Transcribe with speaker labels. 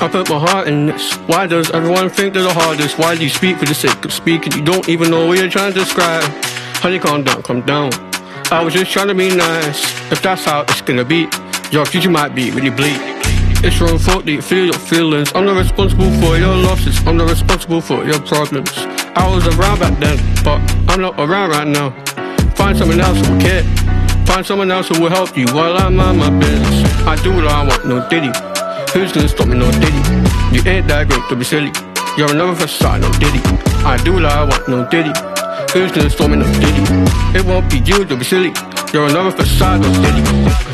Speaker 1: I put my heart in this. Why does everyone think they're the hardest? Why do you speak for the sake of speaking? You don't even know what you're trying to describe. Honey, calm down, calm down. I was just trying to be nice. If that's how it's gonna be, your future might be really bleak. It's your own fault that you feel your feelings. I'm not responsible for your losses. I'm not responsible for your problems. I was around back then, but I'm not around right now. Find someone else who will care. Find someone else who will help you while I'm on my business. I do what I want, no diddy. Who's gonna stop me, no diddy? You ain't that great to be silly. You're another facade, no diddy. I do what I want, no diddy. Who's gonna stop me, no diddy? It won't be you to be silly. You're another facade, no diddy.